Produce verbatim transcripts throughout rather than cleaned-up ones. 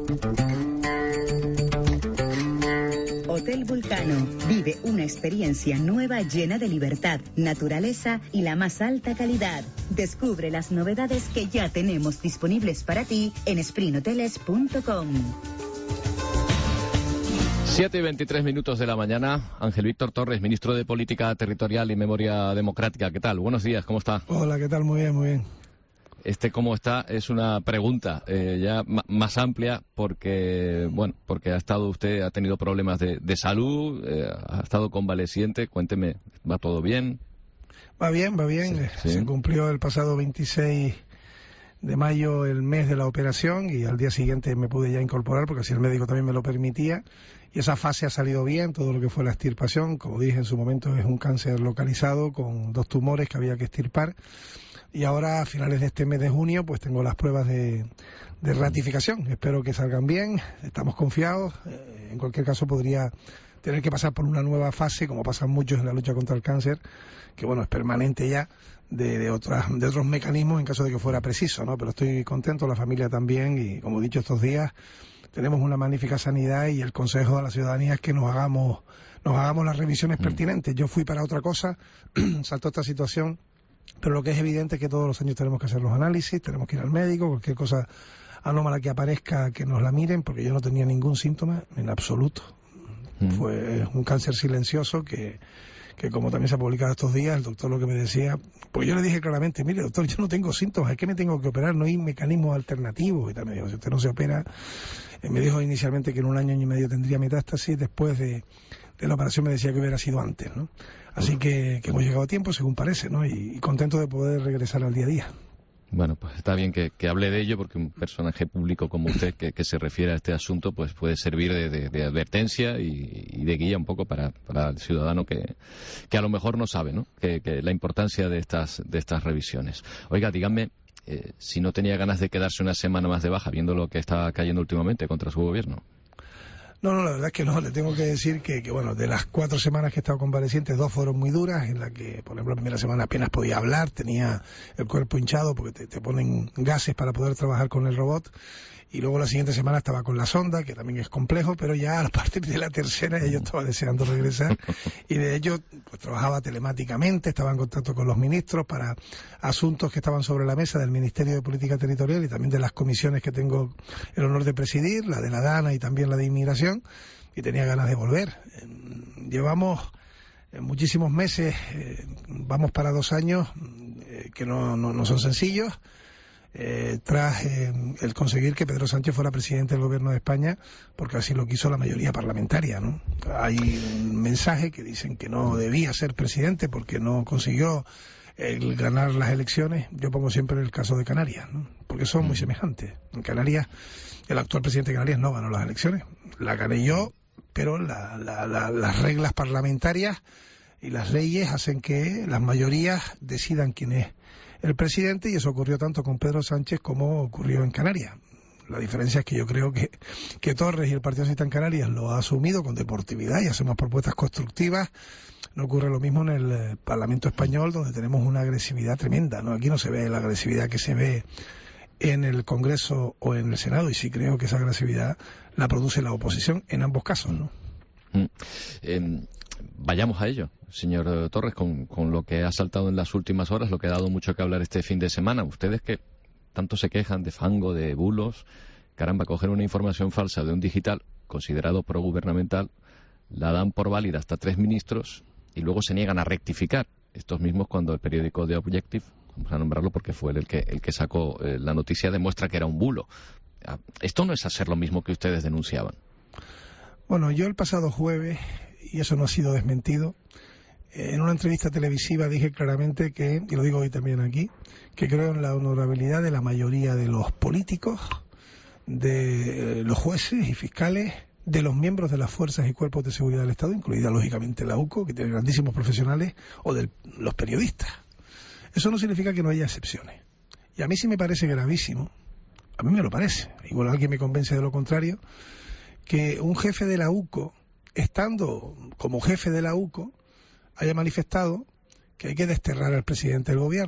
Hotel Vulcano. Vive una experiencia nueva llena de libertad, naturaleza y la más alta calidad. Descubre las novedades que ya tenemos disponibles para ti en sprint hoteles punto com. siete y veintitrés minutos de la mañana. Ángel Víctor Torres, ministro de Política Territorial y Memoria Democrática. ¿Qué tal? Buenos días, ¿cómo está? Hola, ¿qué tal? Muy bien, muy bien. Este cómo está es una pregunta eh, ya más amplia porque, bueno, porque ha estado usted, ha tenido problemas de, de salud, eh, ha estado convaleciente. Cuénteme, ¿va todo bien? Va bien, va bien. Sí, sí. Se cumplió el pasado veintiséis de mayo el mes de la operación y al día siguiente me pude ya incorporar porque así el médico también me lo permitía. Y esa fase ha salido bien, todo lo que fue la extirpación. Como dije en su momento, es un cáncer localizado con dos tumores que había que extirpar. Y ahora, a finales de este mes de junio, pues tengo las pruebas de, de ratificación. Espero que salgan bien, estamos confiados. Eh, en cualquier caso, podría tener que pasar por una nueva fase, como pasan muchos en la lucha contra el cáncer, que bueno, es permanente ya, de, de, otras, de otros mecanismos en caso de que fuera preciso, ¿no? Pero estoy contento, la familia también, y como he dicho estos días, tenemos una magnífica sanidad y el consejo a la ciudadanía es que nos hagamos, nos hagamos las revisiones mm. pertinentes. Yo fui para otra cosa, saltó esta situación. Pero lo que es evidente es que todos los años tenemos que hacer los análisis, tenemos que ir al médico, cualquier cosa anómala que aparezca, que nos la miren, porque yo no tenía ningún síntoma en absoluto. Mm. Fue un cáncer silencioso que, que, como también se ha publicado estos días, el doctor lo que me decía, pues yo le dije claramente, mire doctor, yo no tengo síntomas, ¿es que me tengo que operar? No hay mecanismos alternativos. Y también me dijo, si usted no se opera, eh, me dijo inicialmente que en un año y medio tendría metástasis, después de, de la operación me decía que hubiera sido antes, ¿no? Así que, que hemos llegado a tiempo, según parece, ¿no? Y, y contento de poder regresar al día a día. Bueno, pues está bien que, que hable de ello, porque un personaje público como usted que, que se refiere a este asunto, pues puede servir de, de, de advertencia y, y de guía un poco para, para el ciudadano que, que a lo mejor no sabe, ¿no? Que, que la importancia de estas, de estas revisiones. Oiga, díganme, eh, si no tenía ganas de quedarse una semana más de baja, viendo lo que está cayendo últimamente contra su gobierno. No, no, la verdad es que no. Le tengo que decir que, que, bueno, de las cuatro semanas que he estado convaleciente, dos fueron muy duras, en la que, por ejemplo, la primera semana apenas podía hablar, tenía el cuerpo hinchado porque te, te ponen gases para poder trabajar con el robot. Y luego la siguiente semana estaba con la sonda, que también es complejo, pero ya a partir de la tercera ya yo estaba deseando regresar. Y de hecho, pues trabajaba telemáticamente, estaba en contacto con los ministros para asuntos que estaban sobre la mesa del Ministerio de Política Territorial y también de las comisiones que tengo el honor de presidir, la de la DANA y también la de Inmigración, y tenía ganas de volver. Llevamos muchísimos meses, eh, vamos para dos años, eh, que no, no, no son sencillos. Eh, tras eh, el conseguir que Pedro Sánchez fuera presidente del gobierno de España, porque así lo quiso la mayoría parlamentaria, ¿no? Hay un mensaje que dicen que no debía ser presidente porque no consiguió el ganar las elecciones. Yo pongo siempre el caso de Canarias, ¿no? Porque son muy semejantes. En Canarias, el actual presidente de Canarias no ganó las elecciones, la gané yo, pero la, la, la, las reglas parlamentarias y las leyes hacen que las mayorías decidan quién es el presidente, y eso ocurrió tanto con Pedro Sánchez como ocurrió en Canarias. La diferencia es que yo creo que, que Torres y el Partido Socialista en Canarias lo ha asumido con deportividad y hacemos propuestas constructivas. No ocurre lo mismo en el Parlamento español, donde tenemos una agresividad tremenda, ¿no? Aquí no se ve la agresividad que se ve en el Congreso o en el Senado, y sí creo que esa agresividad la produce la oposición en ambos casos, ¿no? Mm. Eh, vayamos a ello, señor Torres, con, con lo que ha saltado en las últimas horas, lo que ha dado mucho que hablar este fin de semana. Ustedes que tanto se quejan de fango, de bulos, caramba, coger una información falsa de un digital considerado progubernamental, la dan por válida hasta tres ministros y luego se niegan a rectificar. Estos mismos, cuando el periódico The Objective, vamos a nombrarlo porque fue él el que, el que sacó eh, la noticia, demuestra que era un bulo. Esto no es hacer lo mismo que ustedes denunciaban. Bueno, yo el pasado jueves, y eso no ha sido desmentido, en una entrevista televisiva dije claramente que, y lo digo hoy también aquí, que creo en la honorabilidad de la mayoría de los políticos, de los jueces y fiscales, de los miembros de las fuerzas y cuerpos de seguridad del Estado, incluida lógicamente la U C O, que tiene grandísimos profesionales, o de los periodistas. Eso no significa que no haya excepciones. Y a mí sí me parece gravísimo, a mí me lo parece, igual alguien me convence de lo contrario, que un jefe de la U C O, estando como jefe de la U C O, haya manifestado que hay que desterrar al presidente del gobierno,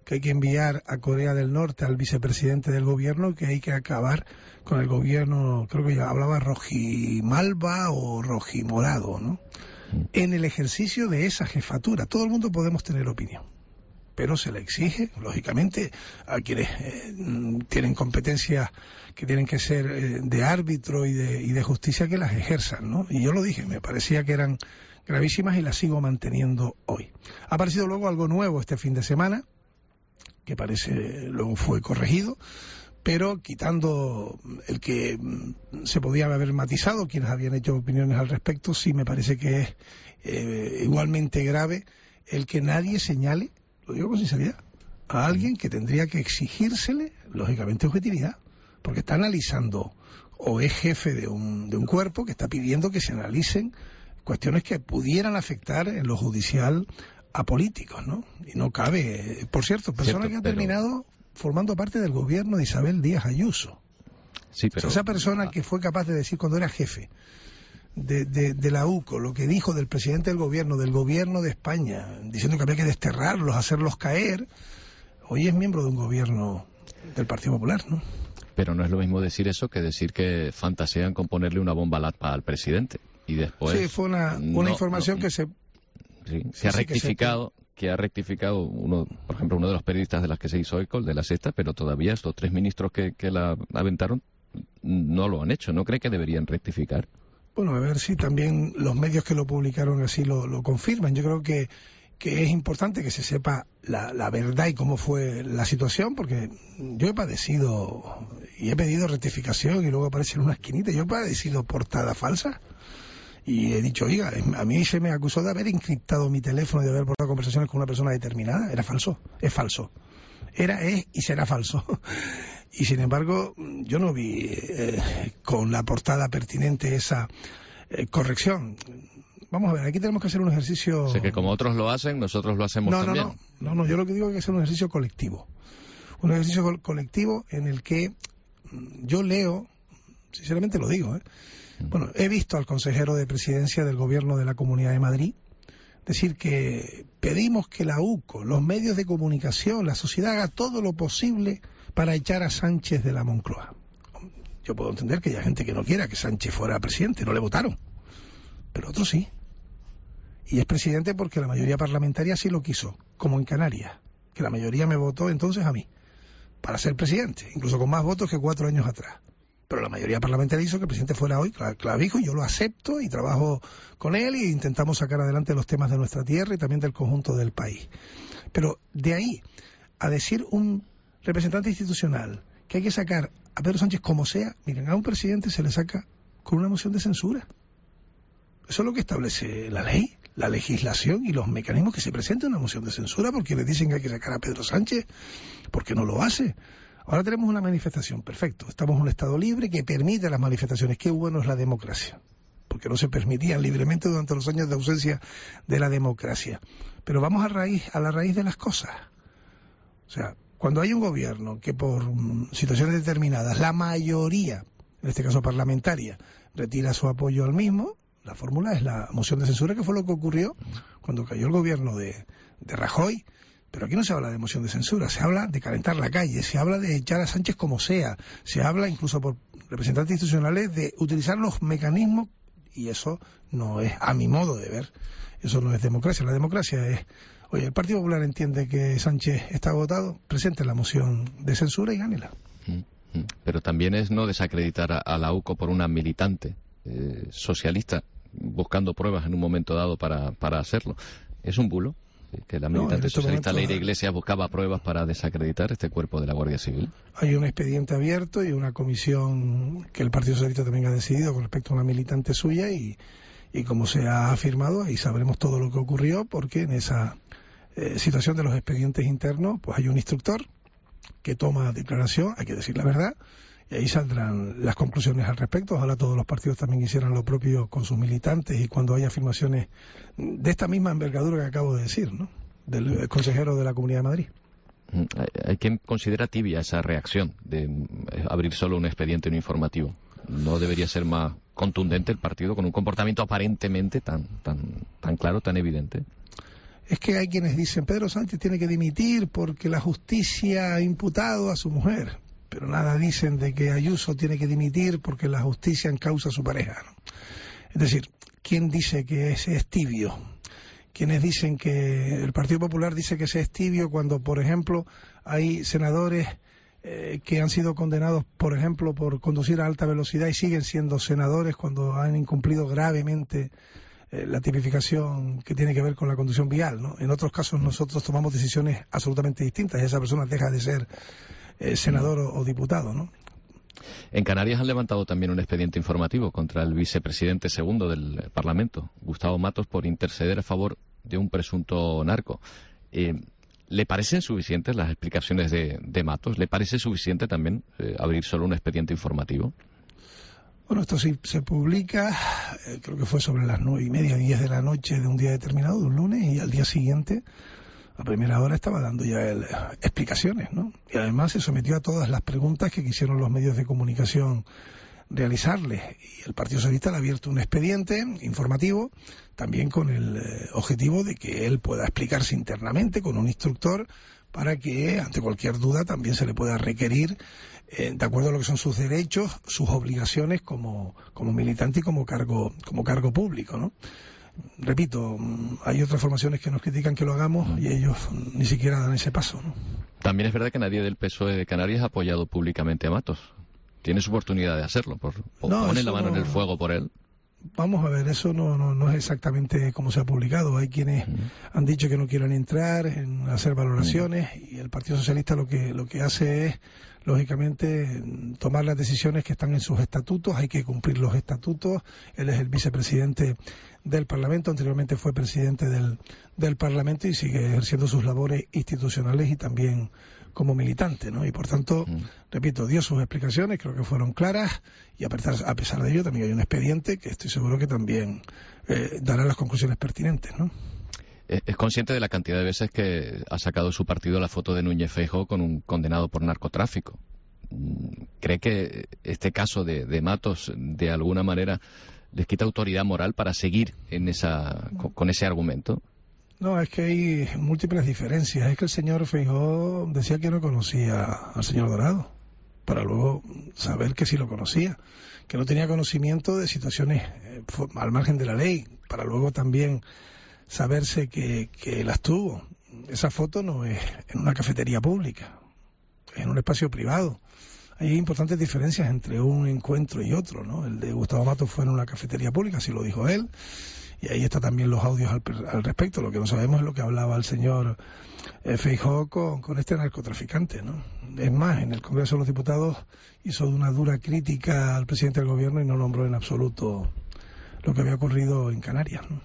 que hay que enviar a Corea del Norte al vicepresidente del gobierno, que hay que acabar con el gobierno, creo que ya hablaba rojimalva o rojimorado, ¿no? En el ejercicio de esa jefatura. Todo el mundo podemos tener opinión, pero se le exige, lógicamente, a quienes eh, tienen competencias que tienen que ser eh, de árbitro y de, y de justicia, que las ejerzan, ¿no? Y yo lo dije, me parecía que eran gravísimas y las sigo manteniendo hoy. Ha aparecido luego algo nuevo este fin de semana, que parece luego fue corregido, pero quitando el que se podía haber matizado, quienes habían hecho opiniones al respecto, sí me parece que es eh, igualmente grave el que nadie señale, lo digo con sinceridad, a alguien que tendría que exigírsele, lógicamente, objetividad, porque está analizando, o es jefe de un, de un cuerpo que está pidiendo que se analicen cuestiones que pudieran afectar en lo judicial a políticos, ¿no? Y no cabe, por cierto, persona Cierto, que ha pero... terminado formando parte del gobierno de Isabel Díaz Ayuso. Sí, pero... o sea, esa persona que fue capaz de decir cuando era jefe de, de, de la U C O, lo que dijo del presidente del gobierno, del gobierno de España, diciendo que había que desterrarlos, hacerlos caer, hoy es miembro de un gobierno del Partido Popular, ¿no? Pero no es lo mismo decir eso que decir que fantasean con ponerle una bomba latpa al presidente. Y después... Sí, fue una, una no, información no, que se... Sí, sí, se ha sí, rectificado, que, se... que ha rectificado, uno, por ejemplo, uno de los periodistas de las que se hizo eco, el de La Sexta, pero todavía estos tres ministros que, que la aventaron no lo han hecho. ¿No cree que deberían rectificar? Bueno, a ver si también los medios que lo publicaron así lo, lo confirman. Yo creo que, que es importante que se sepa la, la verdad y cómo fue la situación, porque yo he padecido y he pedido rectificación y luego aparece en una esquinita. Yo he padecido portada falsa. Y he dicho, oiga, a mí se me acusó de haber encriptado mi teléfono y de haber portado conversaciones con una persona determinada. Era falso, es falso. Era, es y será falso. Y sin embargo, yo no vi eh, con la portada pertinente esa eh, corrección. Vamos a ver, aquí tenemos que hacer un ejercicio... O sea, que como otros lo hacen, nosotros lo hacemos no, también. No, no, no, no, yo lo que digo es que hacer un ejercicio colectivo. Un ejercicio co- colectivo en el que yo leo, sinceramente lo digo, ¿eh? Bueno, he visto al consejero de presidencia del gobierno de la Comunidad de Madrid decir que pedimos que la U C O, los medios de comunicación, la sociedad haga todo lo posible para echar a Sánchez de la Moncloa. Yo puedo entender que haya gente que no quiera que Sánchez fuera presidente, no le votaron, pero otros sí. Y es presidente porque la mayoría parlamentaria sí lo quiso, como en Canarias, que la mayoría me votó entonces a mí, para ser presidente, incluso con más votos que cuatro años atrás. Pero la mayoría parlamentaria hizo que el presidente fuera hoy Clavijo, y yo lo acepto y trabajo con él e intentamos sacar adelante los temas de nuestra tierra y también del conjunto del país. Pero de ahí a decir un representante institucional que hay que sacar a Pedro Sánchez como sea, miren, a un presidente se le saca con una moción de censura. Eso es lo que establece la ley, la legislación y los mecanismos que se presenta una moción de censura, porque le dicen que hay que sacar a Pedro Sánchez, porque no lo hace. Ahora tenemos una manifestación, perfecto, estamos en un Estado libre que permite las manifestaciones. Qué bueno es la democracia, porque no se permitían libremente durante los años de ausencia de la democracia. Pero vamos a raíz a la raíz de las cosas. O sea, cuando hay un gobierno que por um, situaciones determinadas, la mayoría, en este caso parlamentaria, retira su apoyo al mismo, la fórmula es la moción de censura, que fue lo que ocurrió cuando cayó el gobierno de, de Rajoy. Pero aquí no se habla de moción de censura, se habla de calentar la calle, se habla de echar a Sánchez como sea, se habla incluso por representantes institucionales de utilizar los mecanismos, y eso no es, a mi modo de ver, eso no es democracia. La democracia es, oye, el Partido Popular entiende que Sánchez está agotado, presente la moción de censura y gánela. Pero también es no desacreditar a, a la U C O por una militante eh, socialista buscando pruebas en un momento dado para, para hacerlo. Es un bulo que la militante no, socialista Leire Iglesias buscaba pruebas para desacreditar este cuerpo de la Guardia Civil. Hay un expediente abierto y una comisión que el Partido Socialista también ha decidido con respecto a una militante suya, y, y como se ha afirmado, ahí sabremos todo lo que ocurrió, porque en esa eh, situación de los expedientes internos pues hay un instructor que toma declaración, hay que decir la verdad, y ahí saldrán las conclusiones al respecto. Ojalá todos los partidos también hicieran lo propio con sus militantes, y cuando hay afirmaciones de esta misma envergadura que acabo de decir, ¿no?, del consejero de la Comunidad de Madrid. Hay quien considera tibia esa reacción de abrir solo un expediente no informativo. ¿No debería ser más contundente el partido con un comportamiento aparentemente tan tan tan claro, tan evidente? es que hay quienes dicen Pedro Sánchez tiene que dimitir porque la justicia ha imputado a su mujer, pero nada dicen de que Ayuso tiene que dimitir porque la justicia encausa a su pareja, ¿no? Es decir, ¿quién dice que ese es tibio? Quienes dicen que el Partido Popular dice que ese es tibio cuando, por ejemplo, hay senadores eh, que han sido condenados, por ejemplo, por conducir a alta velocidad y siguen siendo senadores cuando han incumplido gravemente eh, la tipificación que tiene que ver con la conducción vial, ¿no? En otros casos nosotros tomamos decisiones absolutamente distintas y esa persona deja de ser eh, senador o, o diputado, ¿no? En Canarias han levantado también un expediente informativo contra el vicepresidente segundo del Parlamento, Gustavo Matos, por interceder a favor de un presunto narco. Eh, ¿Le parecen suficientes las explicaciones de, de Matos? ¿Le parece suficiente también eh, abrir solo un expediente informativo? Bueno, esto sí se publica, eh, creo que fue sobre las nueve y media, diez de la noche de un día determinado, de un lunes, y al día siguiente, a primera hora, estaba dando ya él explicaciones, ¿no? Y además se sometió a todas las preguntas que quisieron los medios de comunicación realizarle. Y el Partido Socialista le ha abierto un expediente informativo, también con el eh, objetivo de que él pueda explicarse internamente con un instructor para que, ante cualquier duda, también se le pueda requerir, eh, de acuerdo a lo que son sus derechos, sus obligaciones como, como militante y como cargo, como cargo público, ¿no? Repito, hay otras formaciones que nos critican que lo hagamos y ellos ni siquiera dan ese paso, ¿no? También es verdad que nadie del P S O E de Canarias ha apoyado públicamente a Matos. Tiene su oportunidad de hacerlo, por, por no, poner la mano no, en el fuego por él. Vamos a ver, eso no, no, no es exactamente como se ha publicado. Hay quienes uh-huh. han dicho que no quieren entrar en hacer valoraciones uh-huh. y el Partido Socialista lo que, lo que hace es, lógicamente, tomar las decisiones que están en sus estatutos. Hay que cumplir los estatutos. Él es el vicepresidente del Parlamento, anteriormente fue presidente del, del Parlamento y sigue ejerciendo sus labores institucionales y también como militante, ¿no? Y por tanto, mm. repito, dio sus explicaciones, creo que fueron claras, y a pesar, a pesar de ello también hay un expediente que estoy seguro que también eh, dará las conclusiones pertinentes, ¿no? ¿Es consciente de la cantidad de veces que ha sacado su partido la foto de Núñez Feijóo con un condenado por narcotráfico? ¿Cree que este caso de, de Matos, de alguna manera, les quita autoridad moral para seguir en esa, con, con ese argumento? No, es que hay múltiples diferencias. Es que el señor Feijóo decía que no conocía al señor Dorado, para luego saber que sí lo conocía, que no tenía conocimiento de situaciones eh, al margen de la ley, para luego también saberse que, que las tuvo. Esa foto no es en una cafetería pública, es en un espacio privado. Hay importantes diferencias entre un encuentro y otro, ¿no? El de Gustavo Matos fue en una cafetería pública, así lo dijo él. Y ahí está también los audios al, al respecto. Lo que no sabemos es lo que hablaba el señor eh, Feijóo con, con este narcotraficante, ¿no? Es más, en el Congreso de los Diputados hizo una dura crítica al presidente del gobierno y no nombró en absoluto lo que había ocurrido en Canarias, ¿no?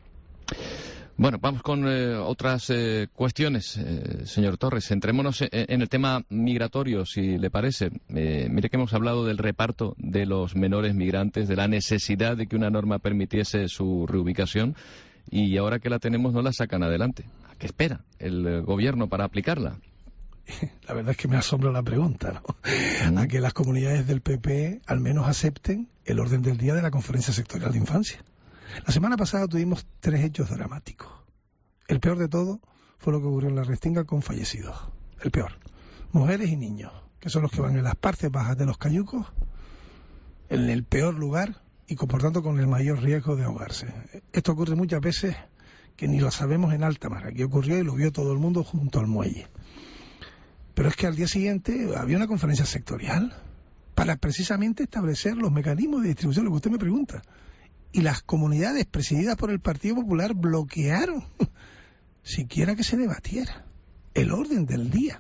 Bueno, vamos con eh, otras eh, cuestiones, eh, señor Torres. Centrémonos en, en el tema migratorio, si le parece. Eh, mire que hemos hablado del reparto de los menores migrantes, de la necesidad de que una norma permitiese su reubicación, y ahora que la tenemos no la sacan adelante. ¿A qué espera el eh, gobierno para aplicarla? La verdad es que me asombra la pregunta, ¿no? Mm. A que las comunidades del P P al menos acepten el orden del día de la Conferencia Sectorial de Infancia. La semana pasada tuvimos tres hechos dramáticos. El peor de todo fue lo que ocurrió en la Restinga con fallecidos. El peor. Mujeres y niños, que son los que van en las partes bajas de los cayucos, en el peor lugar y por tanto con el mayor riesgo de ahogarse. Esto ocurre muchas veces que ni lo sabemos en alta mar. Aquí ocurrió y lo vio todo el mundo junto al muelle. Pero es que al día siguiente había una conferencia sectorial para precisamente establecer los mecanismos de distribución, lo que usted me pregunta. Y las comunidades presididas por el Partido Popular bloquearon siquiera que se debatiera el orden del día.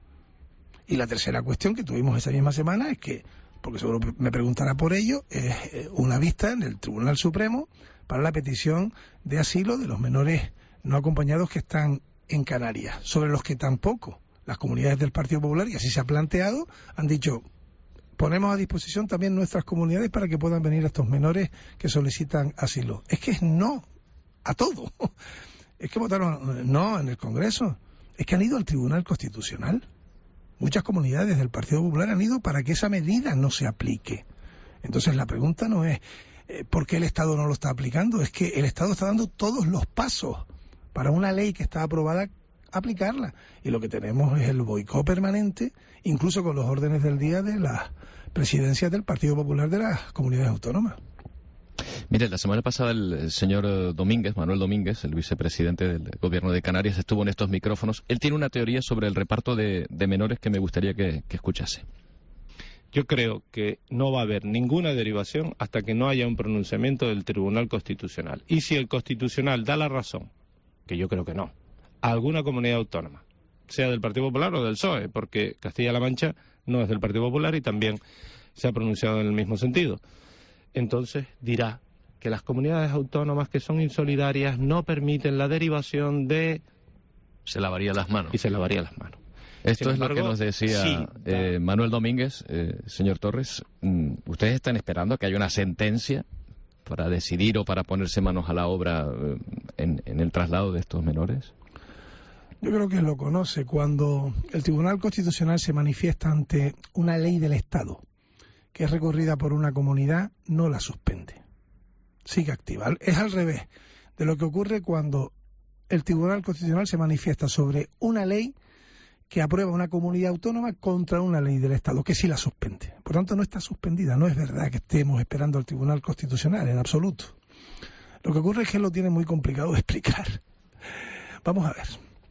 Y la tercera cuestión que tuvimos esa misma semana es que, porque seguro me preguntará por ello, es una vista en el Tribunal Supremo para la petición de asilo de los menores no acompañados que están en Canarias, sobre los que tampoco las comunidades del Partido Popular, y así se ha planteado, han dicho: ponemos a disposición también nuestras comunidades para que puedan venir estos menores que solicitan asilo. Es que es no a todo. Es que votaron no en el Congreso. Es que han ido al Tribunal Constitucional. Muchas comunidades del Partido Popular han ido para que esa medida no se aplique. Entonces la pregunta no es eh, ¿por qué el Estado no lo está aplicando? Es que el Estado está dando todos los pasos para una ley que está aprobada, aplicarla. Y lo que tenemos es el boicot permanente, incluso con los órdenes del día de las presidencias del Partido Popular de las comunidades autónomas. Mire, la semana pasada el señor Domínguez, Manuel Domínguez, el vicepresidente del Gobierno de Canarias, estuvo en estos micrófonos. Él tiene una teoría sobre el reparto de, de menores que me gustaría que, que escuchase. Yo creo que no va a haber ninguna derivación hasta que no haya un pronunciamiento del Tribunal Constitucional. Y si el Constitucional da la razón, que yo creo que no, a alguna comunidad autónoma, sea del Partido Popular o del P S O E, porque Castilla-La Mancha no es del Partido Popular y también se ha pronunciado en el mismo sentido, entonces dirá que las comunidades autónomas que son insolidarias no permiten la derivación de... Se lavaría las manos. Y se lavaría las manos. Esto Sin es embargo, lo que nos decía sí, eh, Manuel Domínguez, eh, señor Torres. ¿Ustedes están esperando que haya una sentencia para decidir o para ponerse manos a la obra eh, en, en el traslado de estos menores? Yo creo que lo conoce. Cuando el Tribunal Constitucional se manifiesta ante una ley del Estado que es recorrida por una comunidad, no la suspende. Sigue activa. Es al revés de lo que ocurre cuando el Tribunal Constitucional se manifiesta sobre una ley que aprueba una comunidad autónoma contra una ley del Estado, que sí la suspende. Por tanto, no está suspendida. No es verdad que estemos esperando al Tribunal Constitucional, en absoluto. Lo que ocurre es que lo tiene muy complicado de explicar. Vamos a ver.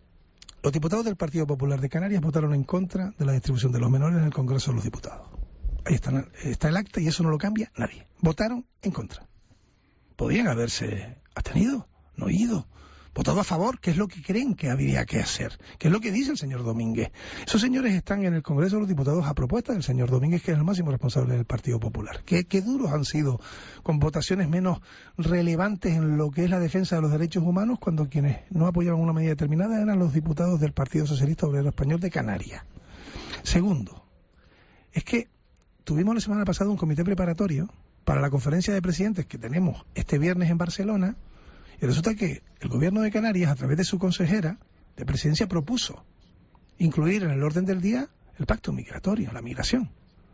Los diputados del Partido Popular de Canarias votaron en contra de la distribución de los menores en el Congreso de los Diputados. Ahí está, está el acta y eso no lo cambia nadie. Votaron en contra. ¿Podrían haberse abstenido? No ido. Votado a favor, que es lo que creen que habría que hacer, que es lo que dice el señor Domínguez. Esos señores están en el Congreso de los Diputados a propuesta del señor Domínguez, que es el máximo responsable del Partido Popular. ¿Qué, qué duros han sido, con votaciones menos relevantes en lo que es la defensa de los derechos humanos, cuando quienes no apoyaban una medida determinada eran los diputados del Partido Socialista Obrero Español de Canarias. Segundo, es que tuvimos la semana pasada un comité preparatorio para la conferencia de presidentes que tenemos este viernes en Barcelona. Y resulta que el Gobierno de Canarias, a través de su consejera de presidencia, propuso incluir en el orden del día el pacto migratorio, la migración.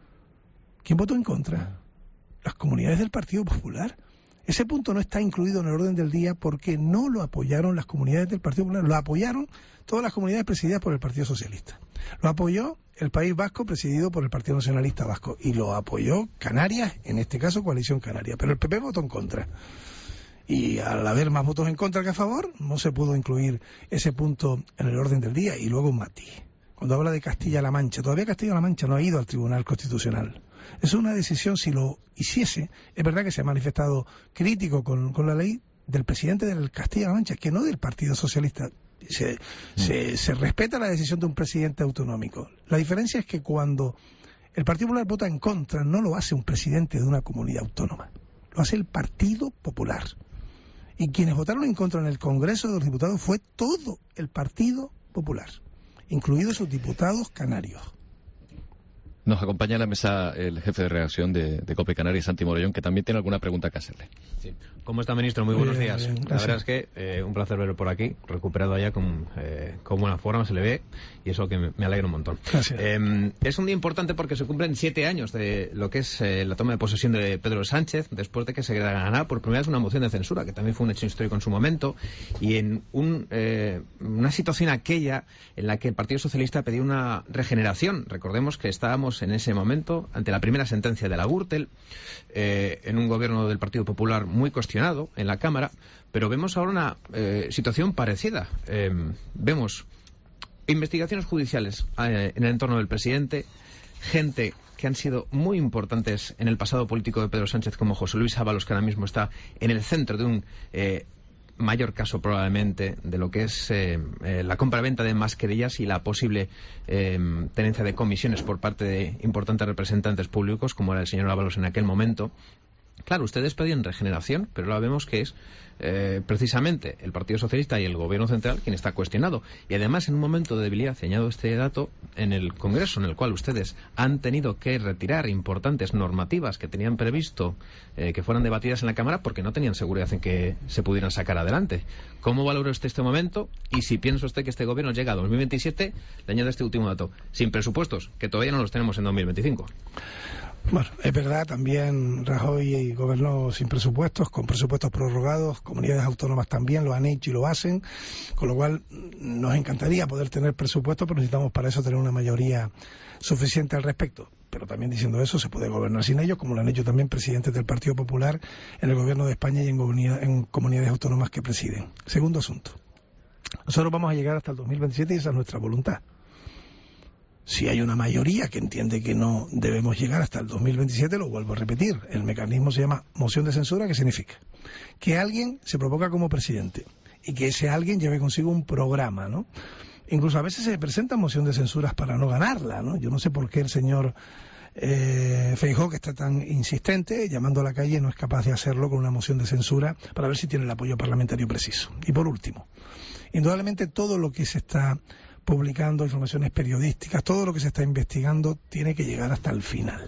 ¿Quién votó en contra? Las comunidades del Partido Popular. Ese punto no está incluido en el orden del día porque no lo apoyaron las comunidades del Partido Popular, lo apoyaron todas las comunidades presididas por el Partido Socialista. Lo apoyó el País Vasco, presidido por el Partido Nacionalista Vasco, y lo apoyó Canarias, en este caso Coalición Canaria, pero el P P votó en contra. Y al haber más votos en contra que a favor, no se pudo incluir ese punto en el orden del día. Y luego un matiz. Cuando habla de Castilla-La Mancha, todavía Castilla-La Mancha no ha ido al Tribunal Constitucional. Es una decisión, si lo hiciese, es verdad que se ha manifestado crítico con, con la ley del presidente del Castilla-La Mancha, que no del Partido Socialista. Se, mm. se, se respeta la decisión de un presidente autonómico. La diferencia es que cuando el Partido Popular vota en contra, no lo hace un presidente de una comunidad autónoma. Lo hace el Partido Popular. Y quienes votaron en contra en el Congreso de los Diputados fue todo el Partido Popular, incluidos sus diputados canarios. Nos acompaña en la mesa el jefe de redacción de, de COPE Canarias, Santi Morellón, que también tiene alguna pregunta que hacerle. Sí. ¿Cómo está, ministro? Muy buenos bien, días. bien, la verdad es que eh, un placer verlo por aquí, recuperado allá con, eh, con buena forma, se le ve, y eso que me, me alegra un montón. Gracias. Eh, es un día importante porque se cumplen siete años de lo que es eh, la toma de posesión de Pedro Sánchez, después de que se ganara por primera vez una moción de censura, que también fue un hecho histórico en su momento, y en un, eh, una situación aquella en la que el Partido Socialista pedía una regeneración. Recordemos que estábamos en ese momento ante la primera sentencia de la Gürtel, eh, en un gobierno del Partido Popular muy cuestionado en la Cámara, pero vemos ahora una eh, situación parecida. Eh, vemos investigaciones judiciales eh, en el entorno del presidente, gente que han sido muy importantes en el pasado político de Pedro Sánchez, como José Luis Ábalos, que ahora mismo está en el centro de un eh, mayor caso probablemente de lo que es eh, eh, la compra-venta de mascarillas y la posible eh, tenencia de comisiones por parte de importantes representantes públicos, como era el señor Ábalos en aquel momento. Claro, ustedes pedían regeneración, pero ahora vemos que es eh, precisamente el Partido Socialista y el Gobierno Central quien está cuestionado. Y además, en un momento de debilidad, añado este dato, en el Congreso, en el cual ustedes han tenido que retirar importantes normativas que tenían previsto eh, que fueran debatidas en la Cámara porque no tenían seguridad en que se pudieran sacar adelante. ¿Cómo valora usted este momento? Y si piensa usted que este Gobierno llega a dos mil veintisiete, le añado este último dato, sin presupuestos, que todavía no los tenemos en dos mil veinticinco. Bueno, es verdad, también Rajoy gobernó sin presupuestos, con presupuestos prorrogados, comunidades autónomas también lo han hecho y lo hacen, con lo cual nos encantaría poder tener presupuestos, pero necesitamos para eso tener una mayoría suficiente al respecto. Pero también diciendo eso, se puede gobernar sin ellos, como lo han hecho también presidentes del Partido Popular en el gobierno de España y en, comunidad, en comunidades autónomas que presiden. Segundo asunto. Nosotros vamos a llegar hasta el dos mil veintisiete y esa es nuestra voluntad. Si hay una mayoría que entiende que no debemos llegar hasta el dos mil veintisiete, lo vuelvo a repetir. El mecanismo se llama moción de censura, que significa que alguien se proponga como presidente y que ese alguien lleve consigo un programa, ¿no? Incluso a veces se presenta moción de censuras para no ganarla, ¿no? Yo no sé por qué el señor eh, Feijóo, que está tan insistente, llamando a la calle, no es capaz de hacerlo con una moción de censura para ver si tiene el apoyo parlamentario preciso. Y por último, indudablemente todo lo que se está publicando, informaciones periodísticas, todo lo que se está investigando tiene que llegar hasta el final.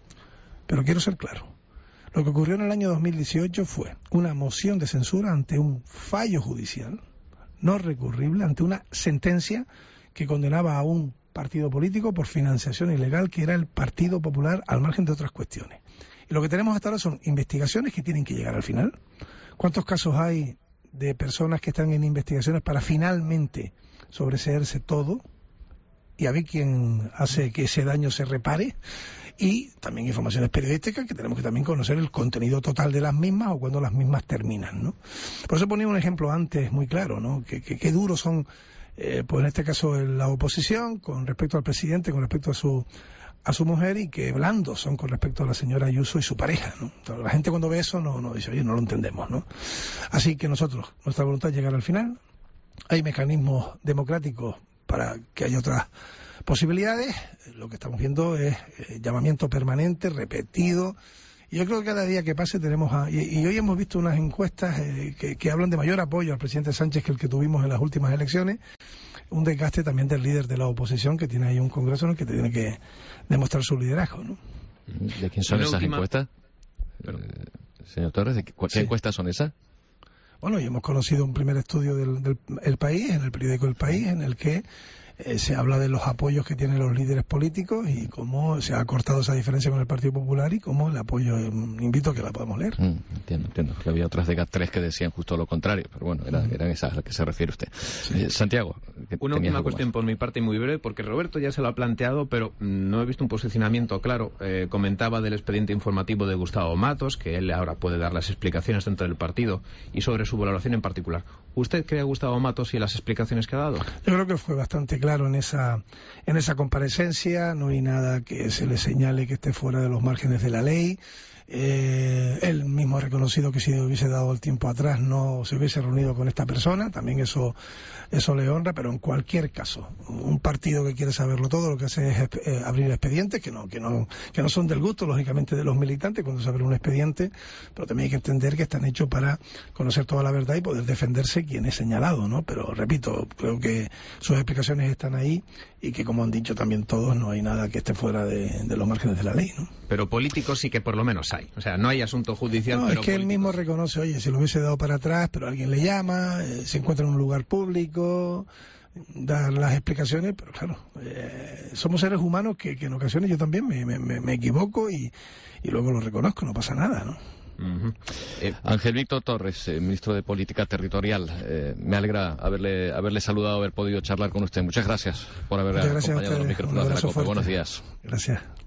Pero quiero ser claro. Lo que ocurrió en el año dos mil dieciocho fue una moción de censura ante un fallo judicial no recurrible, ante una sentencia que condenaba a un partido político por financiación ilegal, que era el Partido Popular, al margen de otras cuestiones. Y lo que tenemos hasta ahora son investigaciones que tienen que llegar al final. ¿Cuántos casos hay de personas que están en investigaciones para finalmente sobreseerse todo y a ver quién hace que ese daño se repare? Y también informaciones periodísticas que tenemos que también conocer el contenido total de las mismas o cuando las mismas terminan, ¿no? Por eso ponía un ejemplo antes muy claro, ¿no? Que, que, que duros son, eh, pues en este caso la oposición con respecto al presidente, con respecto a su a su mujer, y que blandos son con respecto a la señora Ayuso y su pareja, ¿no? Entonces, la gente cuando ve eso no, no dice, oye, no lo entendemos, ¿no? Así que nosotros, nuestra voluntad es llegar al final. Hay mecanismos democráticos para que haya otras posibilidades. Lo que estamos viendo es eh, llamamiento permanente, repetido. Y yo creo que cada día que pase tenemos... A, y, y hoy hemos visto unas encuestas eh, que, que hablan de mayor apoyo al presidente Sánchez que el que tuvimos en las últimas elecciones. Un desgaste también del líder de la oposición, que tiene ahí un congreso en el que tiene que demostrar su liderazgo, ¿no? ¿De quién son esas última... encuestas? Eh, señor Torres, ¿de qué, qué sí. encuestas son esas? Bueno, y hemos conocido un primer estudio del, del el País, en el periódico El País, en el que eh, se habla de los apoyos que tienen los líderes políticos y cómo se ha cortado esa diferencia con el Partido Popular y cómo el apoyo, eh, invito a que la podamos leer. Mm, entiendo, entiendo. Que había otras de GAT tres que decían justo lo contrario, pero bueno, era, mm. eran esas a las que se refiere usted. Sí. Eh, Santiago. Una última cuestión más por mi parte, muy breve, porque Roberto ya se lo ha planteado, pero no he visto un posicionamiento claro. Eh, comentaba del expediente informativo de Gustavo Matos, que él ahora puede dar las explicaciones dentro del partido y sobre su valoración en particular. ¿Usted cree a Gustavo Matos y las explicaciones que ha dado? Yo creo que fue bastante claro en esa en esa comparecencia. No hay nada que se le señale que esté fuera de los márgenes de la ley. Eh, él mismo ha reconocido que si hubiese dado el tiempo atrás no se hubiese reunido con esta persona, también eso eso le honra, pero en cualquier caso, un partido que quiere saberlo todo lo que hace es eh, abrir expedientes que no que no que no son del gusto, lógicamente, de los militantes cuando se abre un expediente, pero también hay que entender que están hechos para conocer toda la verdad y poder defenderse quien es señalado, ¿no? Pero repito, creo que sus explicaciones están ahí y que, como han dicho también todos, no hay nada que esté fuera de, de los márgenes de la ley, ¿no? Pero políticos sí que por lo menos hay. O sea, no hay asunto judicial, no, pero es que políticos. Él mismo reconoce, oye, si lo hubiese dado para atrás, pero alguien le llama, eh, se encuentra en un lugar público, dar las explicaciones, pero claro, eh, somos seres humanos que, que en ocasiones yo también me, me, me equivoco y, y luego lo reconozco, no pasa nada, ¿no? Uh-huh. eh, Ángel Víctor Torres, eh, ministro de Política Territorial, eh, me alegra haberle haberle saludado, haber podido charlar con usted. Muchas gracias por haber Muchas gracias acompañado a los micrófonos de la COPE. Buenos días. Gracias.